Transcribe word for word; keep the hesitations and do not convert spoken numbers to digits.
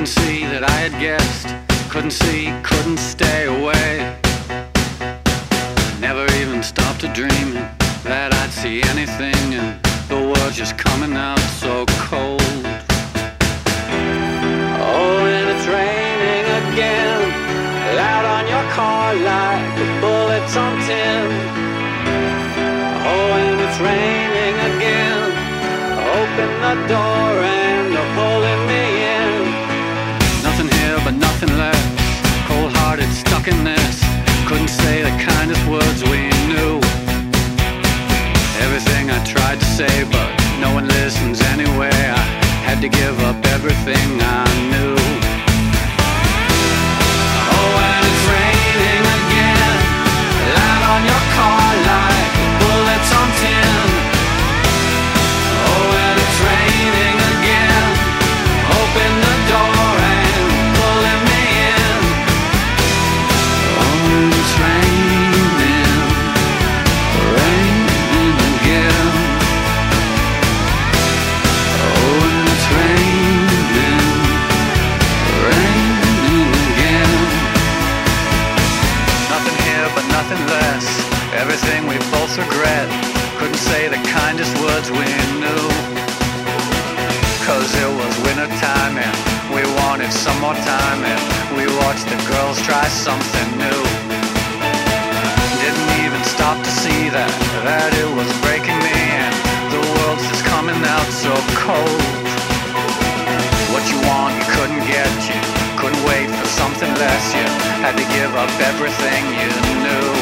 Couldn't see that I had guessed. Couldn't see, couldn't stay away. Never even stopped to dream that I'd see anything, and the world's just coming out so cold. Oh, and it's raining again, loud on your car like the bullets on tin. Oh, and it's raining again, open the door and they're pulling me in. Nothing here but nothing less, cold-hearted, stuck in this. Couldn't say the kindest words we knew. Everything I tried to say, but no one listens anyway. I had to give up everything I knew. Oh, and it's raining again, loud on your car like bullets on tin. Oh, and it's raining again, open the door and pulling me in. Oh, and it's raining, raining again. Oh, and it's raining, raining again. Nothing here but nothing less, everything we both regret. Couldn't say the kindest words we knew. Cause it was winter time and we wanted some more time, and we watched the girls try something new. Didn't even stop to see that, that it was breaking me, and the world's just coming out so cold. What you want you couldn't get, you couldn't wait for something less, you had to give up everything you knew.